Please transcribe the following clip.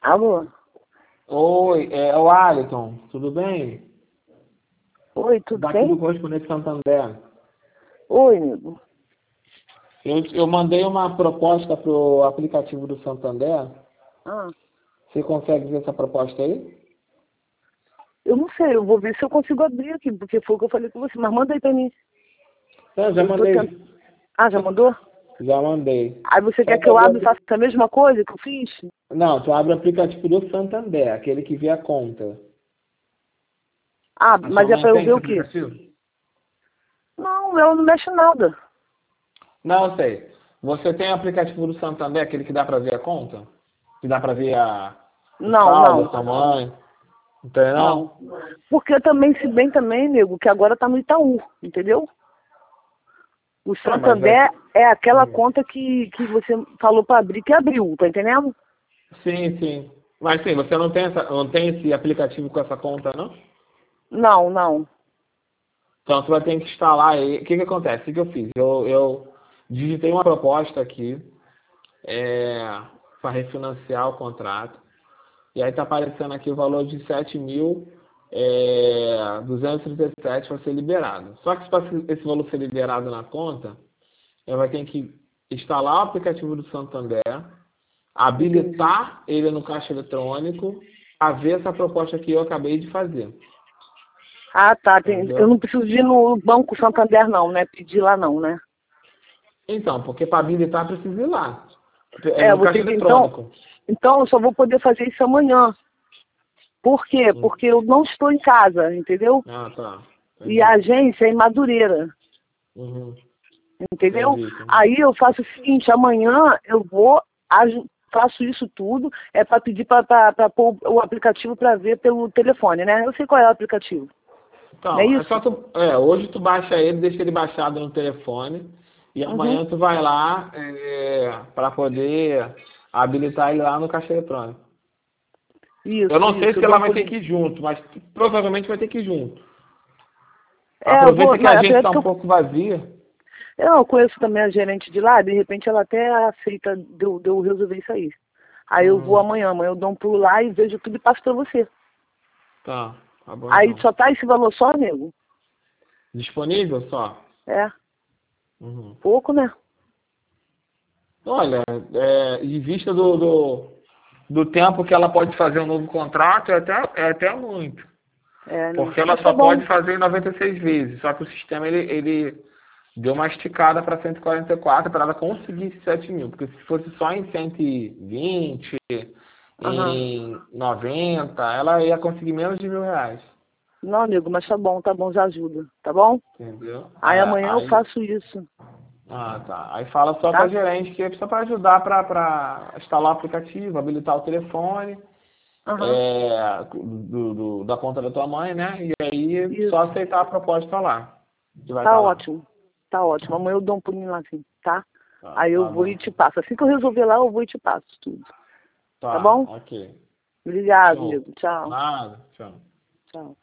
Alô? Oi, é o Alisson, tudo bem? Oi, tudo Daqui do bem? Correspondente Santander. Oi, amigo. Eu mandei uma proposta para o aplicativo do Santander. Ah, Você consegue ver essa proposta aí? eu não sei, eu vou ver se eu consigo abrir aqui, porque foi o que eu falei com você, mas manda aí pra mim. Não, já Eu tô mandei. tentando. Ah, já mandou? Já mandei. Aí você Só quer que que eu abra e faça a mesma coisa que eu fiz? Não, tu abre o aplicativo do Santander, aquele que vê a conta. Ah, A sua mas é mãe pra eu tem ver esse o quê? aplicativo? Não, ela não mexe nada. Não, eu sei. Você tem o aplicativo do Santander, aquele que dá para ver a conta? Que dá para ver o Não, saldo não, da sua mãe? Não tem, não. não? Porque também, se bem também, amigo, que agora tá no Itaú, entendeu? O Ah, mas é Santander que... é aquela conta que você falou pra abrir, que abriu, tá entendendo? Sim, sim. Mas sim, você não tem esse aplicativo com essa conta, não? Não, não. Então você vai ter que instalar aí. O que que acontece? O que que eu fiz? Eu digitei uma proposta aqui para refinanciar o contrato. E aí está aparecendo aqui o valor de 7.237 para ser liberado. Só que para esse valor ser liberado na conta, eu vai ter que instalar o aplicativo do Santander, Entendi. habilitar ele no caixa eletrônico, a ver essa proposta que eu acabei de fazer. Ah, tá. Eu Entendeu? não preciso ir no Banco Santander, não, né? Pedir lá, não, né? Então, porque para habilitar precisa ir lá. É É, eu no vou caixa ter que. Então, eletrônico. então eu só vou poder fazer isso amanhã. Por quê? Hum. Porque eu não estou em casa, entendeu? Ah, tá. E a Entendi. agência é em Madureira, Uhum. entendeu? Entendi, entendi. Aí eu faço o seguinte, amanhã eu vou, faço isso tudo, é para pedir para pôr o aplicativo para ver pelo telefone, né? Eu sei qual é o aplicativo, não é Então, é só isso? tu. Hoje tu baixa ele, deixa ele baixado no telefone. E Uhum. amanhã tu vai lá para poder habilitar ele lá no caixa eletrônico. Eu não sei Isso, eu se dou ela um vai ter pulinho. que ir junto, mas provavelmente vai ter que ir junto. É, eu vou, Aproveita que a mas gente apesar de está que um pouco vazia. eu conheço também a gerente de lá, de repente ela até aceita de eu resolver isso aí. Aí eu vou Uhum. amanhã eu dou um pulo lá e vejo tudo e passo pra você. Tá bom Aí então. só tá esse valor só, nego? Disponível só? É, Uhum. pouco, né? Olha, em vista do tempo que ela pode fazer um novo contrato, é até muito. É, né? Porque ela Mas tá só bom. pode fazer em 96 vezes. Só que o sistema ele deu uma esticada para 144 para ela conseguir esses 7 mil. Porque se fosse só em 120, Aham. em 90, ela ia conseguir menos de R$ 1.000. Não, nego, mas tá bom, já ajuda, tá bom? Entendeu? Aí amanhã eu Aí, faço isso, tá. Aí fala só com a tá? gerente que é só para ajudar para instalar o aplicativo, habilitar o telefone. Aham. Da conta da tua mãe, né? E aí só Isso. aceitar a proposta lá, que vai Tá estar lá. ótimo. Tá ótimo. Amanhã eu dou um pulinho lá assim, tá? Aí eu Tá vou bom e te então. passo. Assim que eu resolver lá, eu vou e te passo tudo. Tá Tá, bom? ok. Obrigado, Show. nego. Tchau. Nada, tchau. Tchau.